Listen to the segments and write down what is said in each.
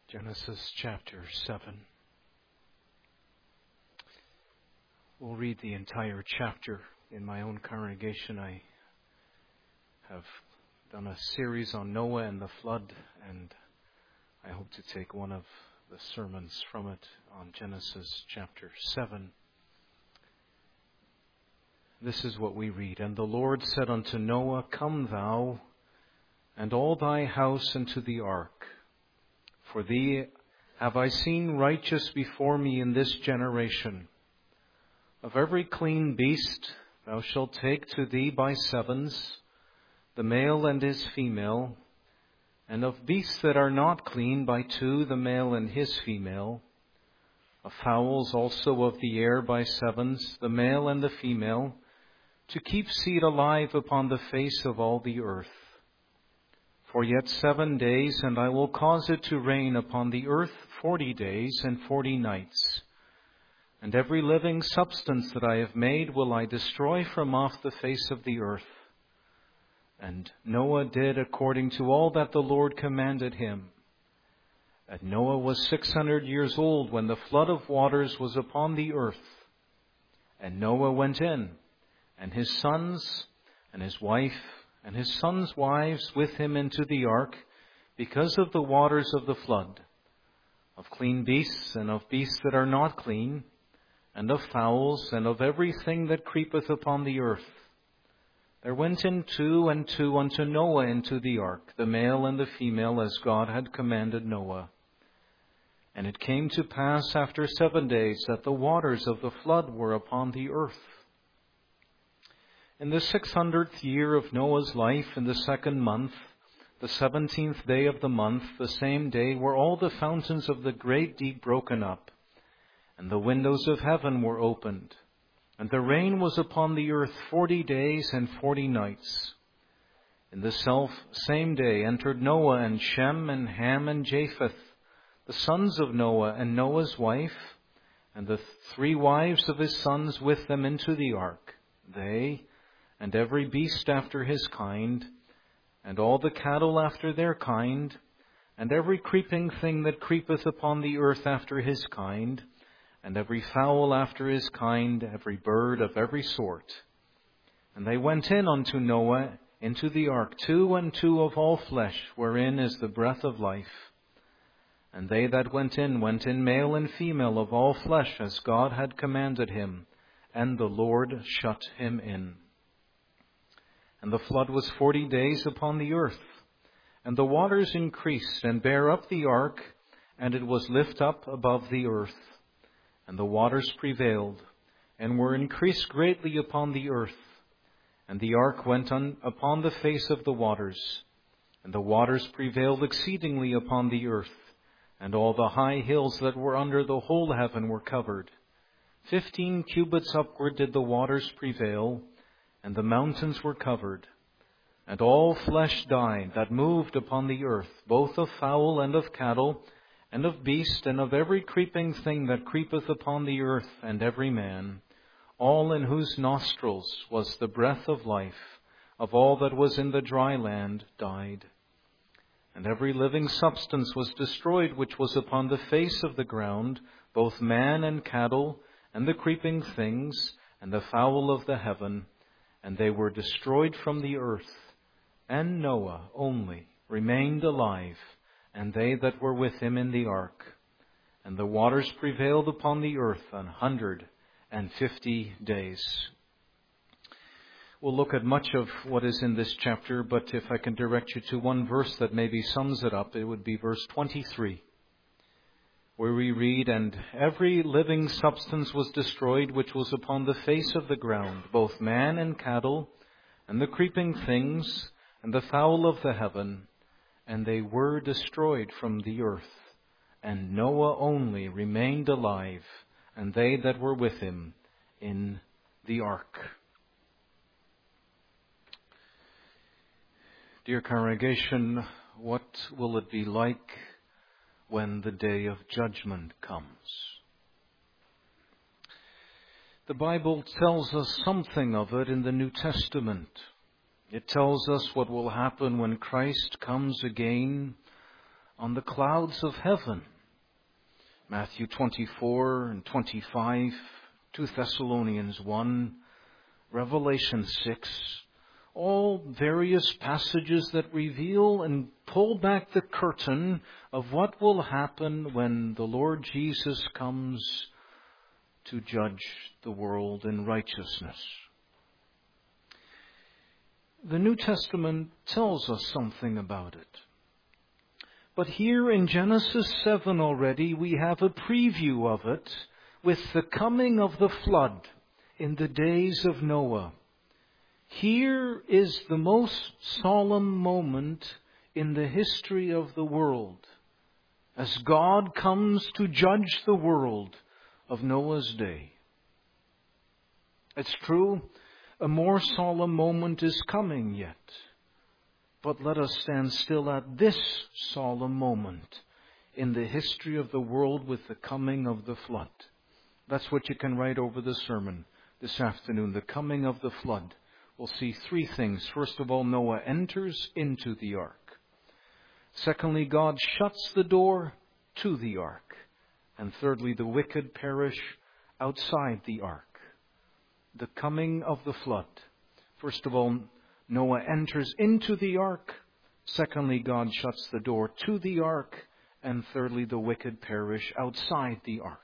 Genesis chapter 7. We'll read the entire chapter. In my own congregation, I have done a series on Noah and the flood, and I hope to take one of the sermons from it on Genesis chapter 7. This is what we read. And the Lord said unto Noah, Come thou and all thy house into the ark. For thee have I seen righteous before me in this generation. Of every clean beast thou shalt take to thee by sevens, the male and his female, and of beasts that are not clean by two, the male and his female, of fowls also of the air by sevens, the male and the female, to keep seed alive upon the face of all the earth. For yet 7 days, and I will cause it to rain upon the earth 40 days and 40 nights. And every living substance that I have made will I destroy from off the face of the earth. And Noah did according to all that the Lord commanded him. And Noah was 600 years old when the flood of waters was upon the earth. And Noah went in, and his sons, and his wife, and his sons' wives with him into the ark, because of the waters of the flood, of clean beasts, and of beasts that are not clean, and of fowls, and of everything that creepeth upon the earth. There went in 2 and 2 unto Noah into the ark, the male and the female, as God had commanded Noah. And it came to pass after 7 days that the waters of the flood were upon the earth. In the 600th year of Noah's life, in the 2nd month, the 17th day of the month, the same day were all the fountains of the great deep broken up, and the windows of heaven were opened, and the rain was upon the earth 40 days and 40 nights. In the same day entered Noah and Shem and Ham and Japheth, the sons of Noah, and Noah's wife, and the 3 wives of his sons with them into the ark, they, and every beast after his kind, and all the cattle after their kind, and every creeping thing that creepeth upon the earth after his kind, and every fowl after his kind, every bird of every sort. And they went in unto Noah into the ark, 2 and 2 of all flesh, wherein is the breath of life. And they that went in male and female of all flesh, as God had commanded him, and the Lord shut him in. And the flood was 40 days upon the earth, and the waters increased and bare up the ark, and it was lift up above the earth. And the waters prevailed, and were increased greatly upon the earth. And the ark went upon the face of the waters, and the waters prevailed exceedingly upon the earth, and all the high hills that were under the whole heaven were covered. 15 cubits upward did the waters prevail, and the mountains were covered. And all flesh died that moved upon the earth, both of fowl and of cattle, and of beast, and of every creeping thing that creepeth upon the earth, and every man, all in whose nostrils was the breath of life, of all that was in the dry land, died. And every living substance was destroyed which was upon the face of the ground, both man and cattle, and the creeping things, and the fowl of the heaven, and they were destroyed from the earth. And Noah only remained alive, and they that were with him in the ark. And the waters prevailed upon the earth 150 days. We'll look at much of what is in this chapter, but if I can direct you to one verse that maybe sums it up, it would be verse 23, where we read, And every living substance was destroyed which was upon the face of the ground, both man and cattle, and the creeping things, and the fowl of the heaven, and they were destroyed from the earth. And Noah only remained alive, and they that were with him in the ark. Dear congregation, what will it be like when the day of judgment comes? The Bible tells us something of it in the New Testament. It tells us what will happen when Christ comes again on the clouds of heaven. Matthew 24 and 25, 2 Thessalonians 1, Revelation 6, all various passages that reveal and pull back the curtain of what will happen when the Lord Jesus comes to judge the world in righteousness. The New Testament tells us something about it. But here in Genesis 7 already, we have a preview of it with the coming of the flood in the days of Noah. Here is the most solemn moment in the history of the world, as God comes to judge the world of Noah's day. It's true, a more solemn moment is coming yet. But let us stand still at this solemn moment in the history of the world with the coming of the flood. That's what you can write over the sermon this afternoon, the coming of the flood. We'll see three things. First of all, Noah enters into the ark. Secondly, God shuts the door to the ark. And thirdly, the wicked perish outside the ark. The coming of the flood. First of all, Noah enters into the ark. Secondly, God shuts the door to the ark. And thirdly, the wicked perish outside the ark.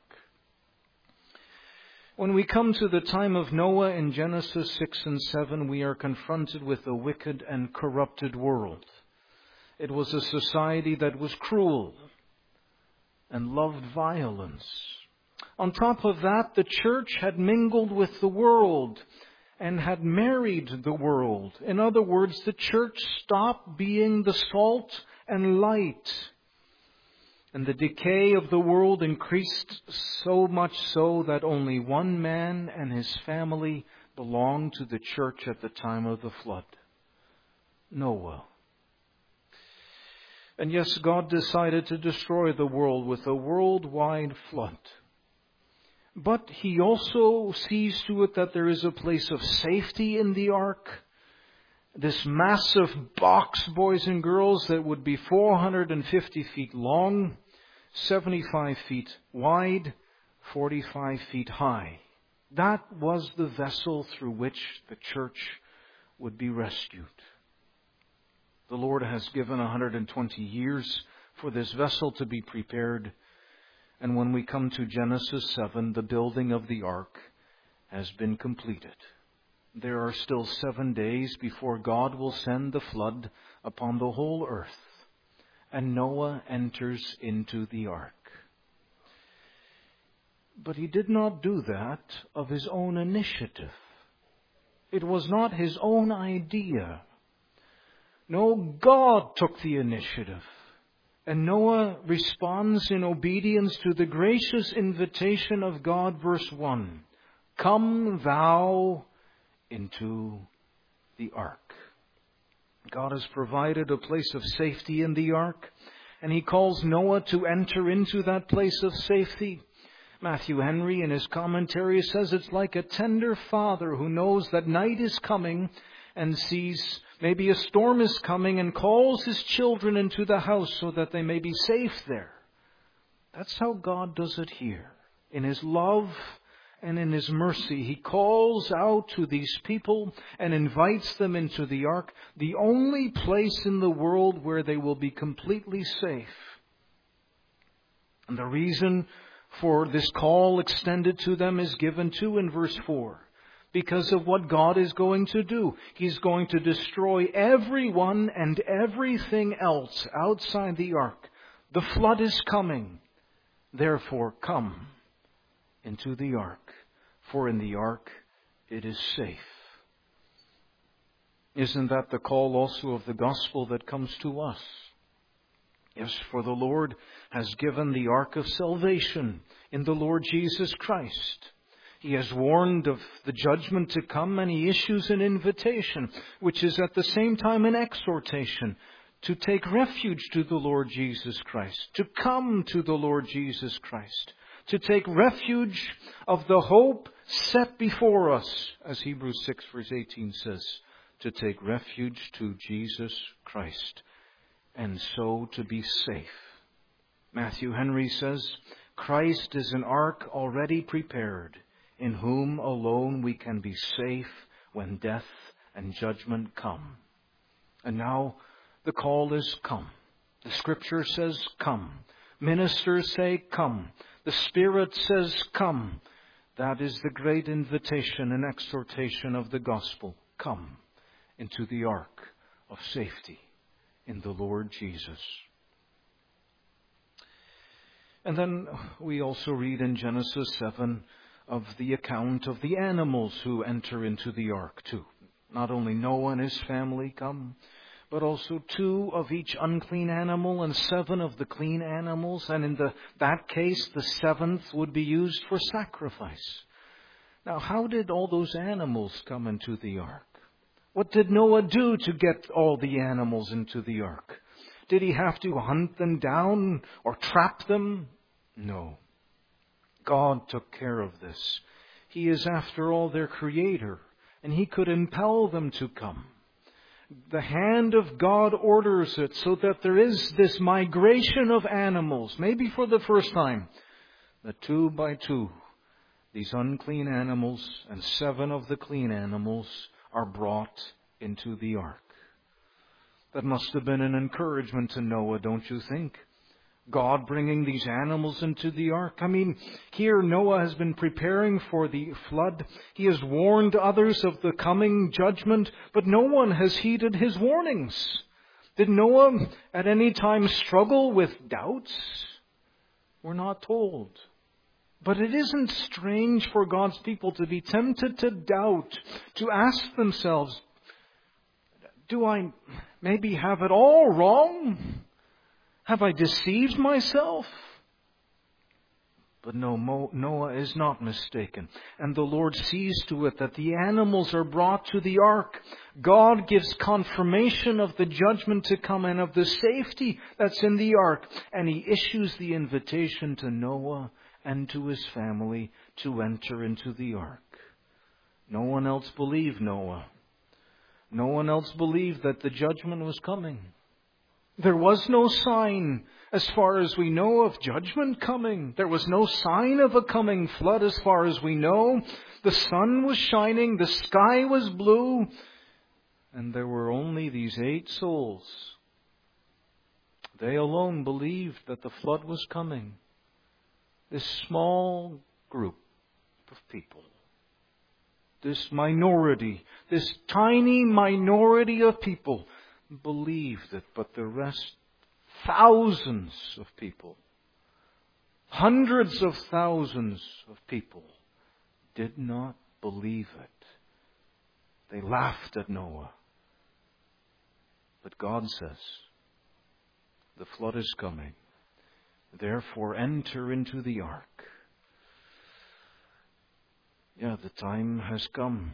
When we come to the time of Noah in Genesis 6 and 7, we are confronted with a wicked and corrupted world. It was a society that was cruel and loved violence. On top of that, the church had mingled with the world and had married the world. In other words, the church stopped being the salt and light. And the decay of the world increased so much so that only one man and his family belonged to the church at the time of the flood. Noah. And yes, God decided to destroy the world with a worldwide flood. But He also sees to it that there is a place of safety in the ark. This massive box, boys and girls, that would be 450 feet long, 75 feet wide, 45 feet high. That was the vessel through which the church would be rescued. The Lord has given 120 years for this vessel to be prepared. And when we come to Genesis 7, the building of the ark has been completed. There are still 7 days before God will send the flood upon the whole earth. And Noah enters into the ark. But he did not do that of his own initiative. It was not his own idea. No, God took the initiative. And Noah responds in obedience to the gracious invitation of God, verse 1. Come thou into the ark. God has provided a place of safety in the ark, and He calls Noah to enter into that place of safety. Matthew Henry in his commentary says it's like a tender father who knows that night is coming and sees maybe a storm is coming and calls his children into the house so that they may be safe there. That's how God does it here. In His love and in His mercy, He calls out to these people and invites them into the ark, the only place in the world where they will be completely safe. And the reason for this call extended to them is given too in verse 4. Because of what God is going to do. He's going to destroy everyone and everything else outside the ark. The flood is coming. Therefore, come into the ark. For in the ark it is safe. Isn't that the call also of the gospel that comes to us? Yes, for the Lord has given the ark of salvation in the Lord Jesus Christ. He has warned of the judgment to come, and He issues an invitation, which is at the same time an exhortation to take refuge to the Lord Jesus Christ, to come to the Lord Jesus Christ, to take refuge of the hope set before us, as Hebrews 6 verse 18 says, to take refuge to Jesus Christ. and so to be safe. Matthew Henry says, Christ is an ark already prepared, in whom alone we can be safe when death and judgment come. And now the call is come. The Scripture says come. Ministers say come. The Spirit says come. That is the great invitation and exhortation of the gospel. Come into the ark of safety in the Lord Jesus. And then we also read in Genesis 7 of the account of the animals who enter into the ark too. Not only Noah and his family come, but also 2 of each unclean animal and 7 of the clean animals. And in that case, the 7th would be used for sacrifice. Now, how did all those animals come into the ark? What did Noah do to get all the animals into the ark? Did he have to hunt them down or trap them? No. God took care of this. He is, after all, their creator, and He could impel them to come. The hand of God orders it so that there is this migration of animals, maybe for the first time, that 2 by 2, these unclean animals and 7 of the clean animals are brought into the ark. That must have been an encouragement to Noah, don't you think? God bringing these animals into the ark. I mean, here Noah has been preparing for the flood. He has warned others of the coming judgment, but no one has heeded his warnings. Did Noah at any time struggle with doubts? We're not told. But it isn't strange for God's people to be tempted to doubt, to ask themselves, do I maybe have it all wrong? Have I deceived myself? But no, Noah is not mistaken. And the Lord sees to it that the animals are brought to the ark. God gives confirmation of the judgment to come and of the safety that's in the ark. And He issues the invitation to Noah and to his family to enter into the ark. No one else believed Noah. No one else believed that the judgment was coming. There was no sign, as far as we know, of judgment coming. There was no sign of a coming flood, as far as we know. The sun was shining, the sky was blue, and there were only these 8 souls. They alone believed that the flood was coming. This small group of people, this minority, this tiny minority of people, believed it, but the rest, thousands of people, hundreds of thousands of people, did not believe it. They laughed at Noah. But God says, the flood is coming. Therefore, enter into the ark. Yeah, the time has come.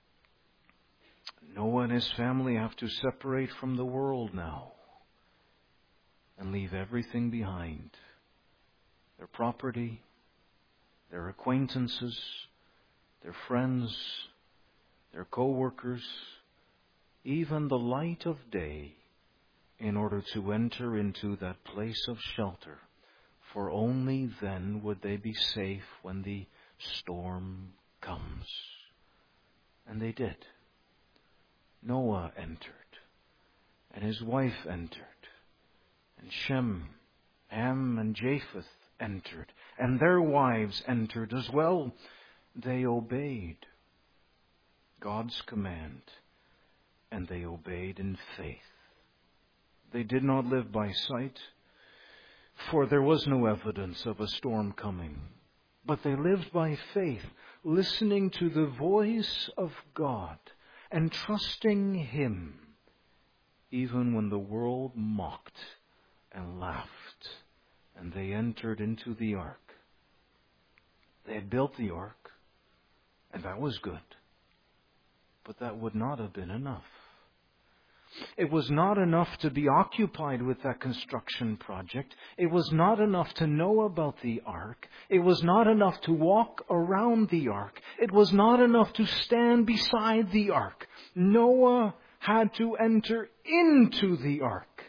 Noah and his family have to separate from the world now and leave everything behind. Their property, their acquaintances, their friends, their co-workers, even the light of day, in order to enter into that place of shelter. For only then would they be safe when the storm comes. And they did. Noah entered, and his wife entered, and Shem, Ham, and Japheth entered, and their wives entered as well. They obeyed God's command, and they obeyed in faith. They did not live by sight, for there was no evidence of a storm coming. But they lived by faith, listening to the voice of God and trusting Him, even when the world mocked and laughed, and they entered into the ark. They had built the ark, and that was good. But that would not have been enough. It was not enough to be occupied with that construction project. It was not enough to know about the ark. It was not enough to walk around the ark. It was not enough to stand beside the ark. Noah had to enter into the ark.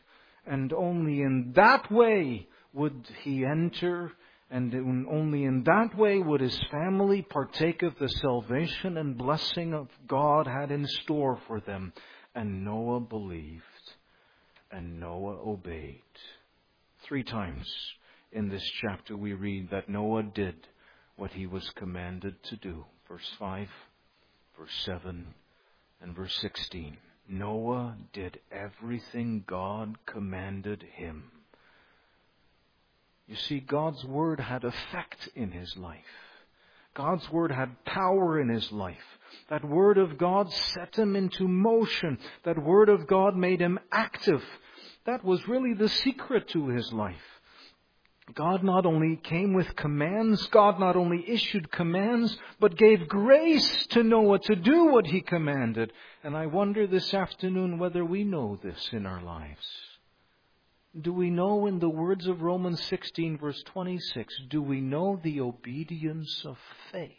and only in that way would he enter, and only in that way would his family partake of the salvation and blessing of God had in store for them. And Noah believed, and Noah obeyed. 3 times in this chapter we read that Noah did what he was commanded to do. Verse 5, verse 7, and verse 16. Noah did everything God commanded him. You see, God's Word had effect in his life. God's Word had power in his life. That Word of God set him into motion. That Word of God made him active. That was really the secret to his life. God not only came with commands, God not only issued commands, but gave grace to Noah to do what he commanded. And I wonder this afternoon whether we know this in our lives. Do we know, in the words of Romans 16 verse 26, do we know the obedience of faith?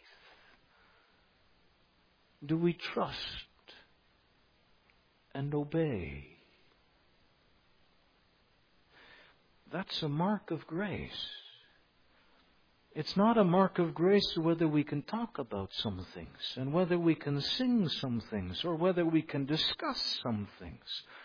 Do we trust and obey? That's a mark of grace. It's not a mark of grace whether we can talk about some things, and whether we can sing some things, or whether we can discuss some things.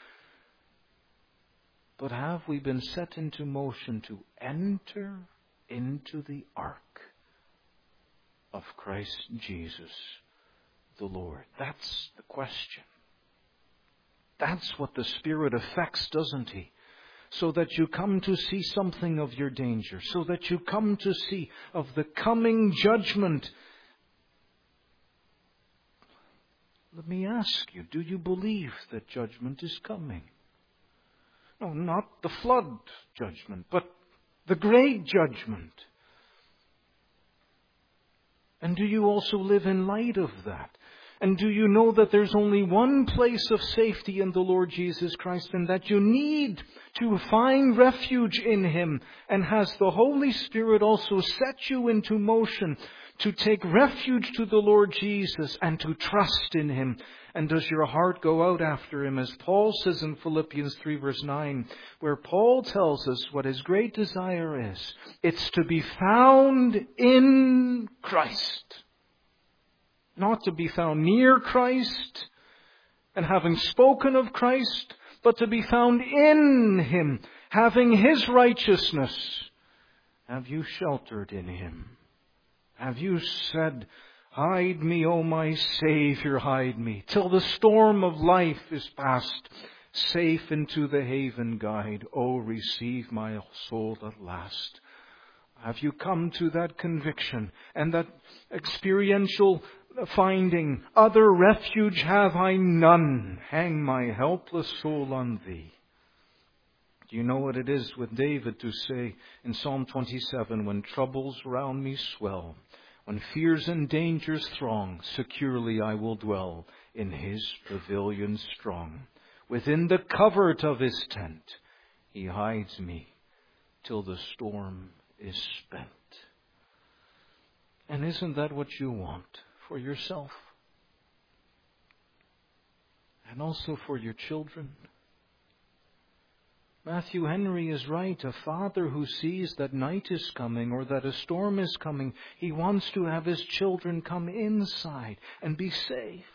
But have we been set into motion to enter into the ark of Christ Jesus the Lord? That's the question. That's what the Spirit affects, doesn't He? So that you come to see something of your danger, so that you come to see of the coming judgment. Let me ask you, do you believe that judgment is coming? No, not the flood judgment, but the great judgment. And do you also live in light of that? And do you know that there's only one place of safety in the Lord Jesus Christ, and that you need to find refuge in Him? And has the Holy Spirit also set you into motion to take refuge to the Lord Jesus and to trust in Him? And does your heart go out after Him? As Paul says in Philippians 3 verse 9, where Paul tells us what his great desire is. It's to be found in Christ. Not to be found near Christ and having spoken of Christ, but to be found in Him, having His righteousness. Have you sheltered in Him? Have you said, "Hide me, O my Savior, hide me, till the storm of life is past, safe into the haven guide, O receive my soul at last"? Have you come to that conviction and that experiential finding, "Other refuge have I none, hang my helpless soul on Thee"? Do you know what it is with David to say in Psalm 27, "When troubles round me swell, when fears and dangers throng, securely I will dwell in His pavilion strong. Within the covert of His tent, He hides me till the storm is spent"? And isn't that what you want for yourself? And also for your children? Matthew Henry is right. A father who sees that night is coming or that a storm is coming, he wants to have his children come inside and be safe.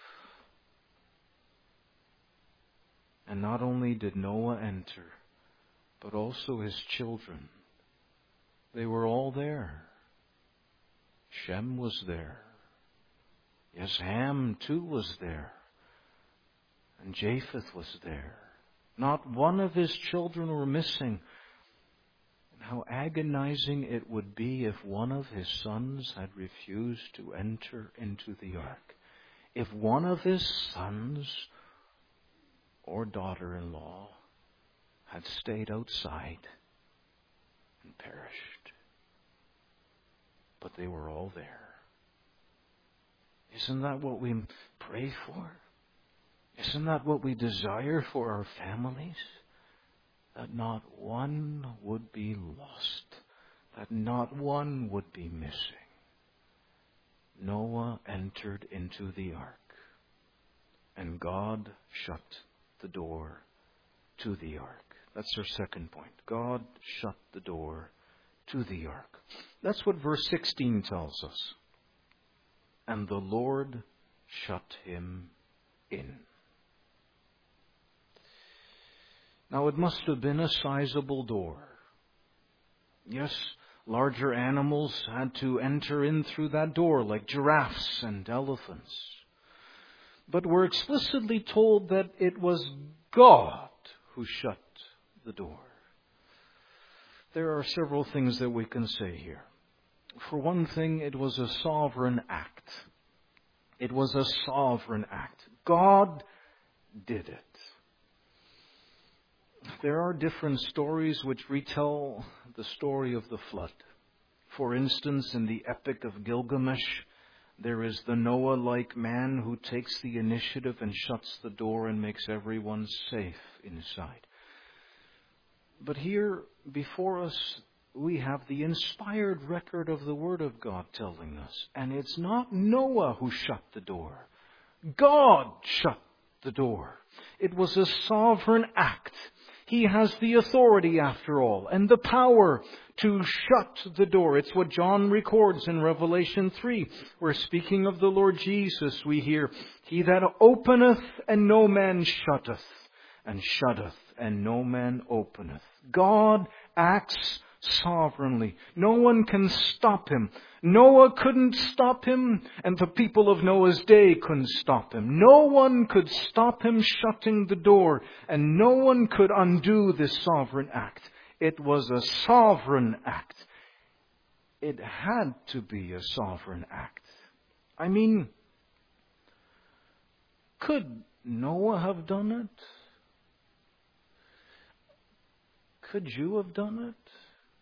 And not only did Noah enter, but also his children. They were all there. Shem was there. Yes, Ham too was there. And Japheth was there. Not one of his children were missing. And how agonizing it would be if one of his sons had refused to enter into the ark. If one of his sons or daughter-in-law had stayed outside and perished. But they were all there. Isn't that what we pray for? Isn't that what we desire for our families? That not one would be lost. That not one would be missing. Noah entered into the ark, and God shut the door to the ark. That's our second point. God shut the door to the ark. That's what verse 16 tells us. And the Lord shut him in. Now it must have been a sizable door. Yes, larger animals had to enter in through that door, like giraffes and elephants. But we're explicitly told that it was God who shut the door. There are several things that we can say here. For one thing, it was a sovereign act. It was a sovereign act. God did it. There are different stories which retell the story of the flood. For instance, in the Epic of Gilgamesh, there is the Noah-like man who takes the initiative and shuts the door and makes everyone safe inside. But here, before us, we have the inspired record of the Word of God telling us. And it's not Noah who shut the door. God shut the door. It was a sovereign act. He has the authority, after all, and the power to shut the door. It's what John records in Revelation 3, where speaking of the Lord Jesus, we hear, He that openeth and no man shutteth, and shutteth and no man openeth. God acts sovereignly. No one can stop Him. Noah couldn't stop Him, and the people of Noah's day couldn't stop Him. No one could stop Him shutting the door, and no one could undo this sovereign act. It was a sovereign act. It had to be a sovereign act. I mean, could Noah have done it? Could you have done it?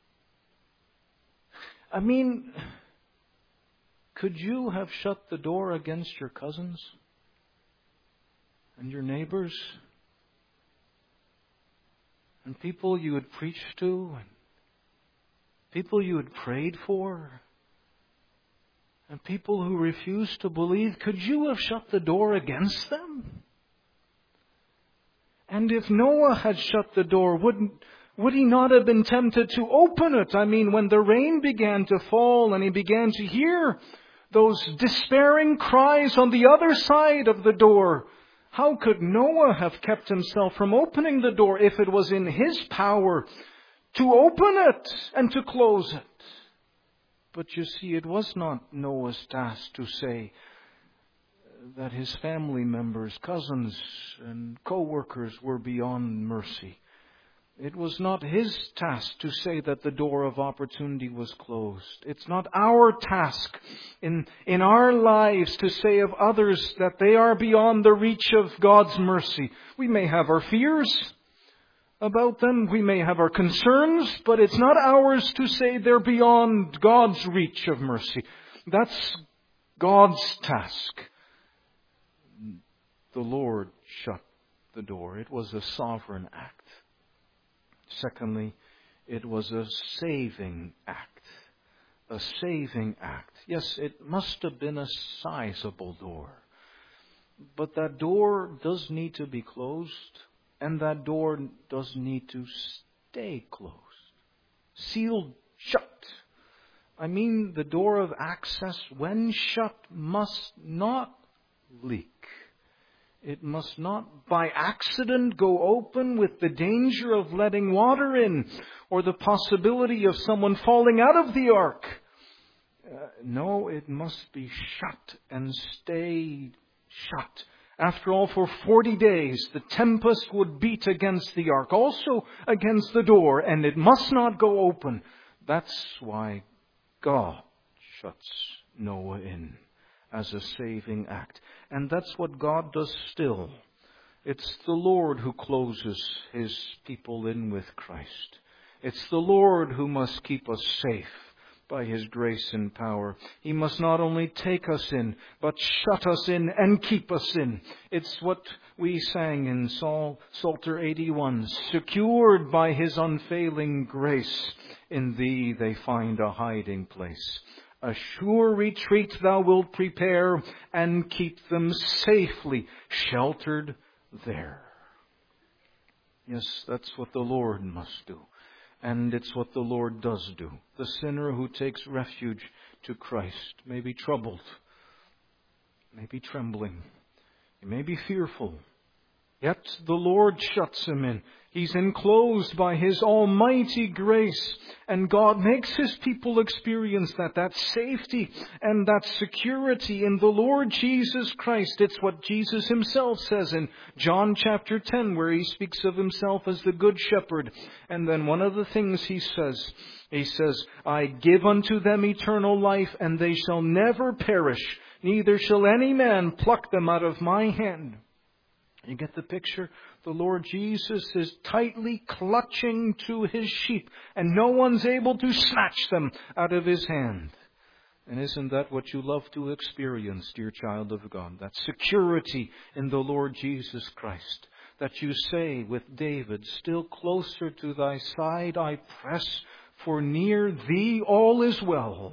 I mean, could you have shut the door against your cousins and your neighbors and people you had preached to and people you had prayed for and people who refused to believe? Could you have shut the door against them? And if Noah had shut the door, would he not have been tempted to open it? I mean, when the rain began to fall and he began to hear those despairing cries on the other side of the door, how could Noah have kept himself from opening the door if it was in his power to open it and to close it? But you see, it was not Noah's task to say that his family members, cousins and co-workers were beyond mercy. It was not his task to say that the door of opportunity was closed. It's not our task in our lives to say of others that they are beyond the reach of God's mercy. We may have our fears about them. We may have our concerns, but it's not ours to say they're beyond God's reach of mercy. That's God's task. The Lord shut the door. It was a sovereign act. Secondly, it was a saving act. A saving act. Yes, it must have been a sizable door. But that door does need to be closed, and that door does need to stay closed. Sealed shut. I mean, the door of access, when shut, must not leak. It must not by accident go open with the danger of letting water in or the possibility of someone falling out of the ark. No, it must be shut and stay shut. After all, for 40 days the tempest would beat against the ark, also against the door, and it must not go open. That's why God shuts Noah in as a saving act. And that's what God does still. It's the Lord who closes His people in with Christ. It's the Lord who must keep us safe by His grace and power. He must not only take us in, but shut us in and keep us in. It's what we sang in Psalter 81. Secured by His unfailing grace, in Thee they find a hiding place. A sure retreat Thou wilt prepare, and keep them safely sheltered there. Yes, that's what the Lord must do. And it's what the Lord does do. The sinner who takes refuge to Christ may be troubled, may be trembling, he may be fearful. Yet the Lord shuts him in. He's enclosed by His almighty grace. And God makes His people experience that safety and that security in the Lord Jesus Christ. It's what Jesus Himself says in John chapter 10, where He speaks of Himself as the Good Shepherd. And then one of the things He says, I give unto them eternal life, and they shall never perish, neither shall any man pluck them out of my hand. You get the picture? The Lord Jesus is tightly clutching to His sheep, and no one's able to snatch them out of His hand. And isn't that what you love to experience, dear child of God? That security in the Lord Jesus Christ. That you say with David, still closer to thy side I press, for near thee all is well.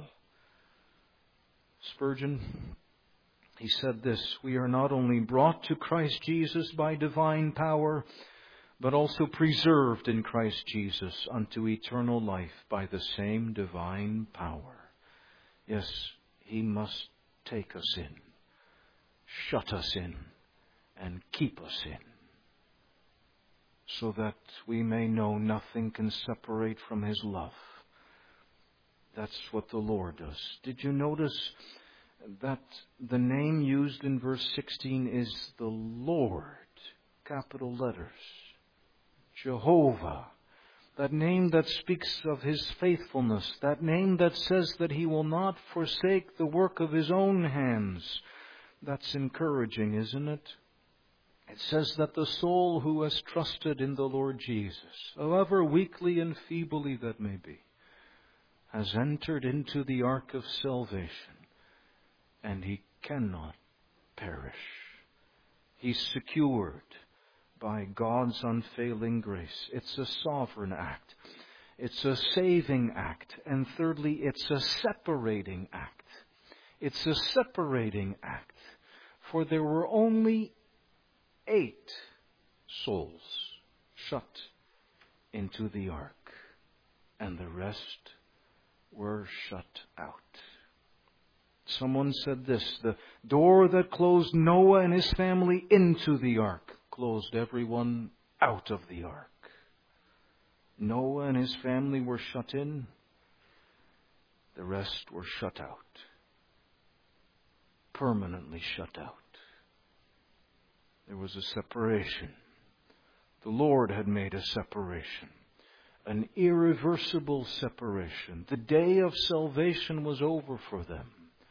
Spurgeon, he said this, we are not only brought to Christ Jesus by divine power, but also preserved in Christ Jesus unto eternal life by the same divine power. Yes, He must take us in, shut us in, and keep us in, so that we may know nothing can separate from His love. That's what the Lord does. Did you notice that the name used in verse 16 is the Lord, capital letters, Jehovah, that name that speaks of His faithfulness, that name that says that He will not forsake the work of His own hands. That's encouraging, isn't it? It says that the soul who has trusted in the Lord Jesus, however weakly and feebly that may be, has entered into the ark of salvation. And he cannot perish. He's secured by God's unfailing grace. It's a sovereign act. It's a saving act. And thirdly, it's a separating act. It's a separating act. For there were only 8 souls shut into the ark, and the rest were shut out. Someone said this, the door that closed Noah and his family into the ark closed everyone out of the ark. Noah and his family were shut in. The rest were shut out. Permanently shut out. There was a separation. The Lord had made a separation. An irreversible separation. The day of salvation was over for them.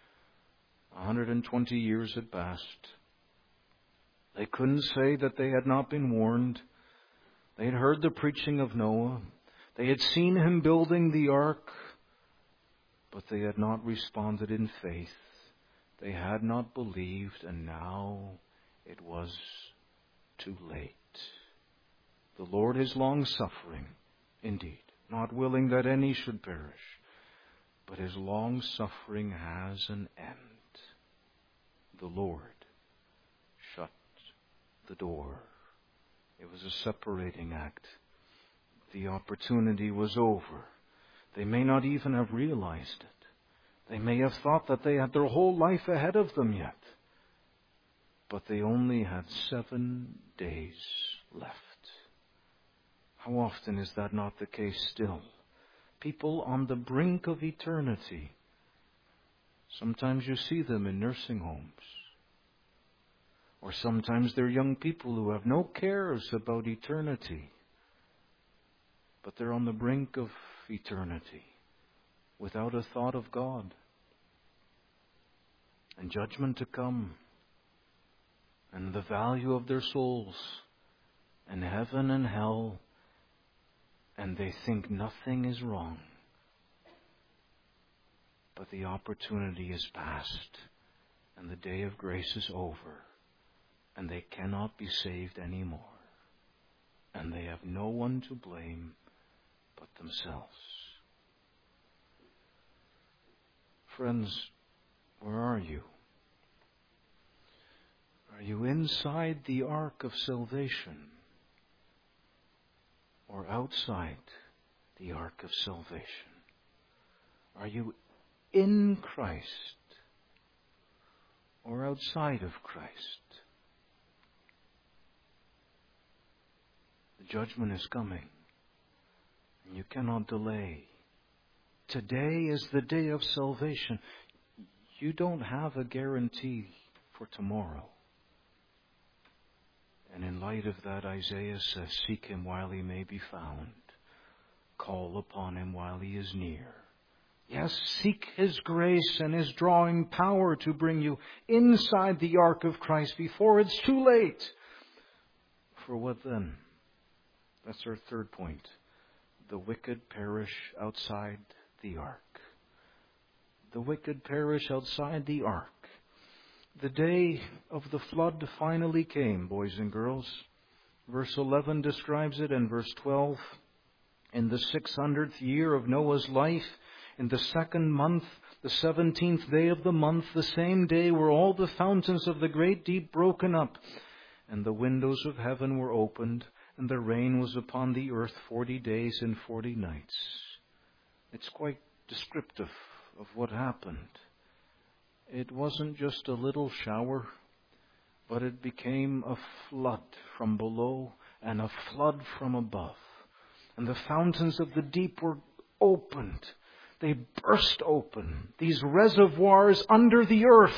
120 years had passed. They couldn't say that they had not been warned. They had heard the preaching of Noah. They had seen him building the ark, but they had not responded in faith. They had not believed, and now it was too late. The Lord is long-suffering, indeed, not willing that any should perish, but His long-suffering has an end. The Lord shut the door. It was a separating act. The opportunity was over. They may not even have realized it. They may have thought that they had their whole life ahead of them yet. But they only had 7 days left. How often is that not the case still? People on the brink of eternity. Sometimes you see them in nursing homes. Or sometimes they're young people who have no cares about eternity. But they're on the brink of eternity without a thought of God. And judgment to come. And the value of their souls. And heaven and hell. And they think nothing is wrong. But the opportunity is past, and the day of grace is over, and they cannot be saved anymore. And they have no one to blame but themselves. Friends, where are you? Are you inside the ark of salvation? or outside the ark of salvation? Are you in Christ or outside of Christ? The judgment is coming, and you cannot delay. Today is the day of salvation. You don't have a guarantee for tomorrow. And in light of that, Isaiah says, seek Him while He may be found. Call upon Him while He is near. Yes, seek His grace and His drawing power to bring you inside the ark of Christ before it's too late. For what then? That's our third point. The wicked perish outside the ark. The wicked perish outside the ark. The day of the flood finally came, boys and girls. Verse 11 describes it, and verse 12. In the 600th year of Noah's life, in the second month, the 17th day of the month, the same day were all the fountains of the great deep broken up, and the windows of heaven were opened, and the rain was upon the earth 40 days and 40 nights. It's quite descriptive of what happened. It wasn't just a little shower, but it became a flood from below and a flood from above. And the fountains of the deep were opened. They burst open, these reservoirs under the earth.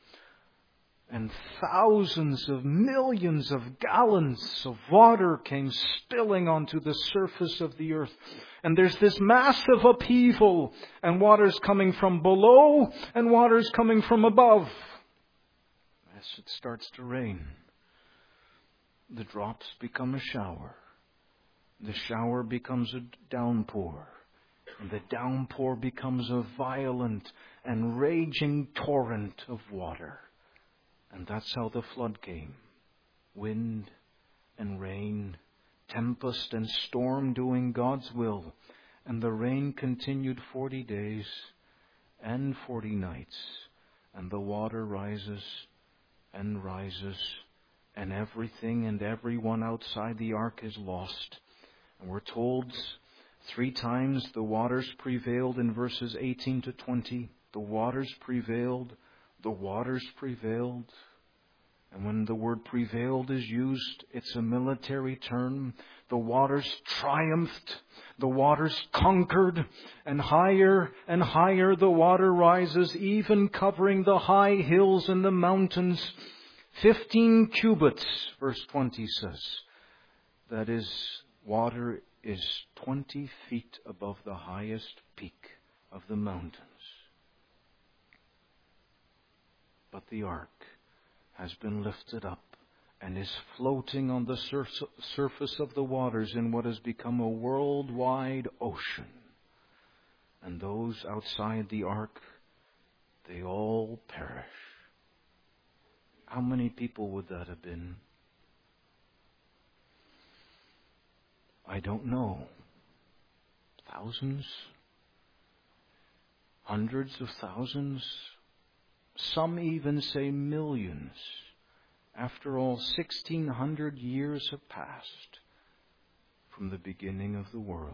And thousands of millions of gallons of water came spilling onto the surface of the earth. And there's this massive upheaval, and water's coming from below and water's coming from above. As it starts to rain, the drops become a shower. The shower becomes a downpour. And the downpour becomes a violent and raging torrent of water. And that's how the flood came. Wind and rain, tempest and storm doing God's will. And the rain continued 40 days and 40 nights. And the water rises and rises. And everything and everyone outside the ark is lost. And we're told 3 times the waters prevailed in verses 18 to 20. The waters prevailed. The waters prevailed. And when the word prevailed is used, it's a military term. The waters triumphed. The waters conquered. And higher the water rises, even covering the high hills and the mountains. 15 cubits, verse 20 says. That is, water is 20 feet above the highest peak of the mountains. But the ark has been lifted up and is floating on the surface of the waters in what has become a worldwide ocean. And those outside the ark, they all perish. How many people would that have been? I don't know. Thousands? Hundreds of thousands? Some even say millions. After all, 1,600 years have passed from the beginning of the world.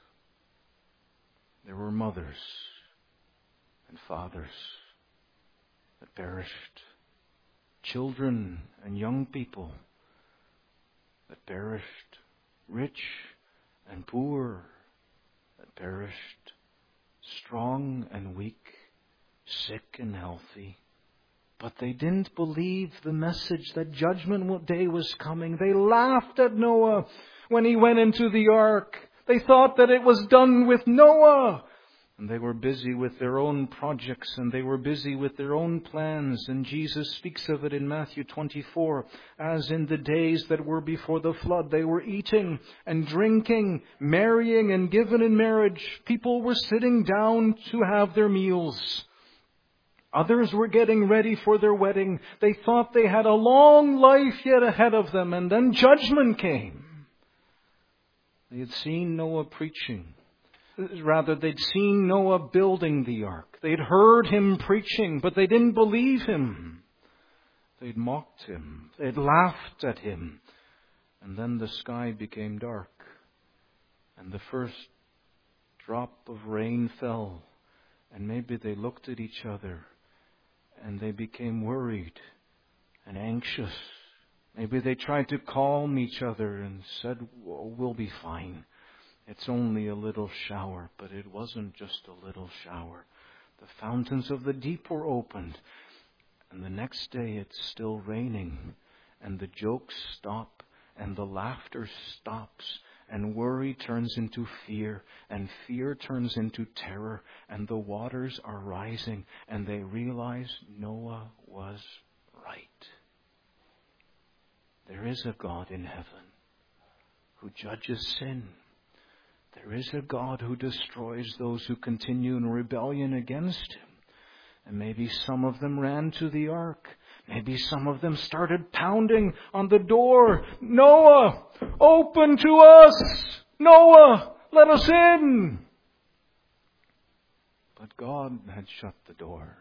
There were mothers and fathers that perished. Children and young people that perished. Rich and poor that perished. Strong and weak. Sick and healthy. But they didn't believe the message that judgment day was coming. They laughed at Noah when he went into the ark. They thought that it was done with Noah. And they were busy with their own projects, and they were busy with their own plans. And Jesus speaks of it in Matthew 24. As in the days that were before the flood, they were eating and drinking, marrying and given in marriage. People were sitting down to have their meals. Others were getting ready for their wedding. They thought they had a long life yet ahead of them. And then judgment came. They had seen Noah preaching. Rather, they'd seen Noah building the ark. They'd heard him preaching, but they didn't believe him. They'd mocked him. They'd laughed at him. And then the sky became dark. And the first drop of rain fell, and maybe they looked at each other and they became worried and anxious. Maybe they tried to calm each other and said, we'll be fine. It's only a little shower. But it wasn't just a little shower. The fountains of the deep were opened. And the next day it's still raining. And the jokes stop. And the laughter stops. And worry turns into fear. And fear turns into terror. And the waters are rising. And they realize Noah was right. There is a God in heaven who judges sin. There is a God who destroys those who continue in rebellion against Him. And maybe some of them ran to the ark. Maybe some of them started pounding on the door. Noah, open to us! Noah, let us in! But God had shut the door.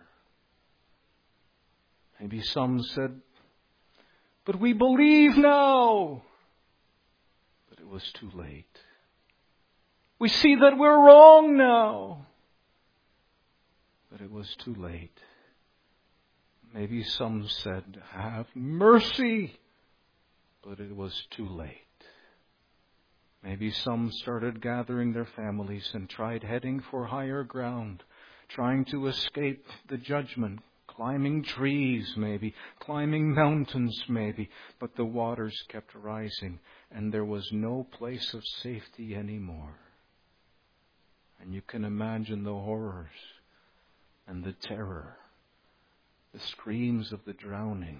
Maybe some said, but we believe now. But it was too late. We see that we're wrong now. But it was too late. Maybe some said, have mercy. But it was too late. Maybe some started gathering their families and tried heading for higher ground, trying to escape the judgment. Climbing trees, maybe. Climbing mountains, maybe. But the waters kept rising, and there was no place of safety anymore. And you can imagine the horrors and the terror, the screams of the drowning.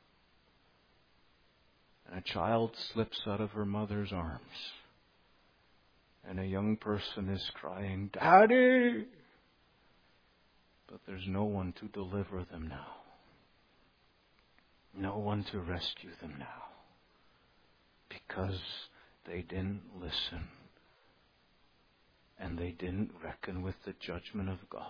And a child slips out of her mother's arms, and a young person is crying, Daddy! But there's no one to deliver them now. No one to rescue them now. Because they didn't listen. And they didn't reckon with the judgment of God.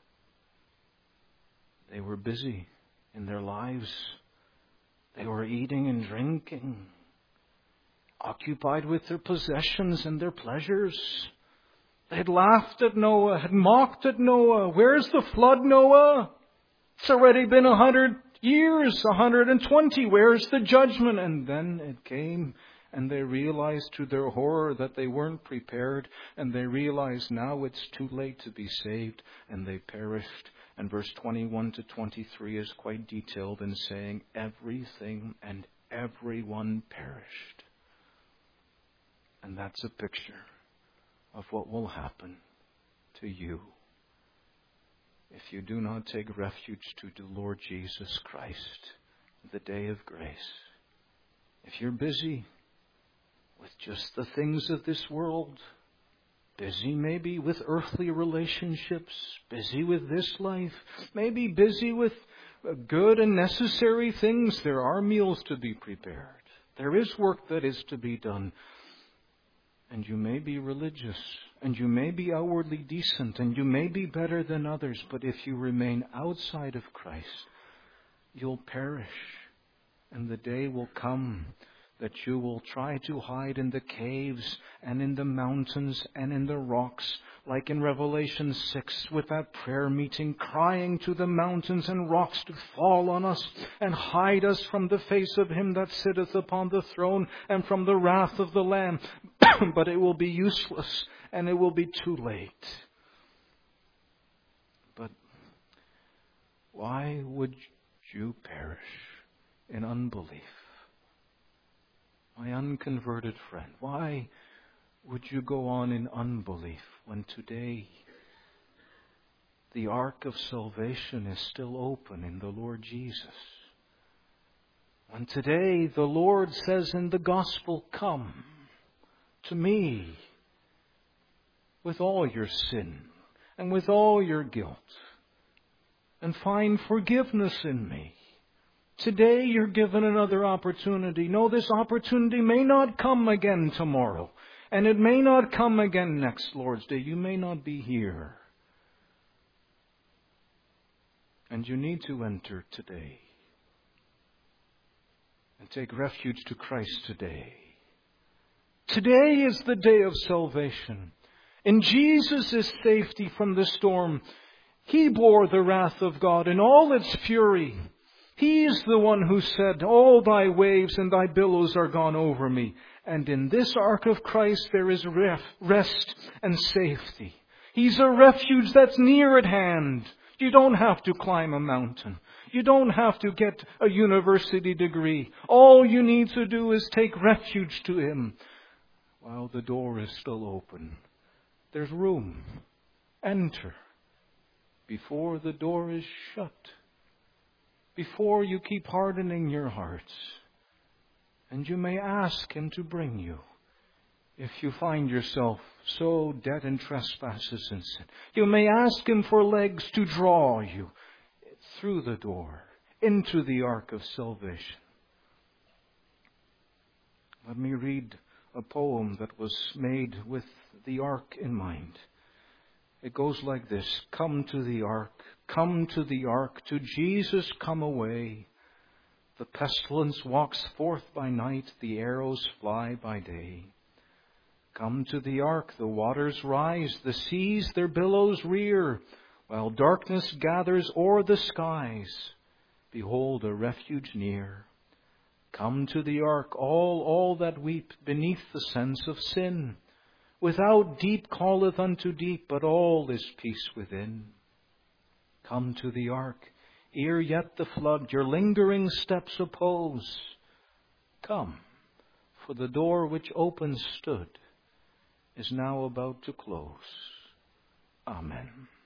They were busy in their lives. They were eating and drinking. Occupied with their possessions and their pleasures. They had laughed at Noah, had mocked at Noah. Where's the flood, Noah? It's already been 100 years, 120. Where's the judgment? And then it came, and they realized to their horror that they weren't prepared, and they realized now it's too late to be saved, and they perished. And verse 21 to 23 is quite detailed in saying everything and everyone perished. And that's a picture of what will happen to you if you do not take refuge to the Lord Jesus Christ, the day of grace. If you're busy with just the things of this world, busy maybe with earthly relationships, busy with this life, maybe busy with good and necessary things, there are meals to be prepared. There is work that is to be done. And you may be religious, and you may be outwardly decent, and you may be better than others, but if you remain outside of Christ, you'll perish. And the day will come that you will try to hide in the caves and in the mountains and in the rocks, like in Revelation 6 with that prayer meeting, crying to the mountains and rocks to fall on us and hide us from the face of Him that sitteth upon the throne and from the wrath of the Lamb. But it will be useless and it will be too late. But why would you perish in unbelief? My unconverted friend, why would you go on in unbelief when today the ark of salvation is still open in the Lord Jesus? When today the Lord says in the gospel, come to me with all your sin and with all your guilt and find forgiveness in me. Today you're given another opportunity. No, this opportunity may not come again tomorrow. And it may not come again next Lord's Day. You may not be here. And you need to enter today. And take refuge to Christ today. Today is the day of salvation. In Jesus is safety from the storm. He bore the wrath of God in all its fury. He is the one who said, all thy waves and thy billows are gone over me. And in this ark of Christ there is rest and safety. He's a refuge that's near at hand. You don't have to climb a mountain. You don't have to get a university degree. All you need to do is take refuge to Him while the door is still open. There's room. Enter before the door is shut. Before you keep hardening your hearts. And you may ask Him to bring you. If you find yourself so dead in trespasses and sin, you may ask Him for legs to draw you through the door into the ark of salvation. Let me read a poem that was made with the ark in mind. It goes like this. Come to the ark, to Jesus come away. The pestilence walks forth by night, the arrows fly by day. Come to the ark, the waters rise, the seas their billows rear, while darkness gathers o'er the skies. Behold a refuge near. Come to the ark, all that weep beneath the sense of sin. Without deep calleth unto deep, but all is peace within. Come to the ark, ere yet the flood your lingering steps oppose. Come, for the door which open stood is now about to close. Amen.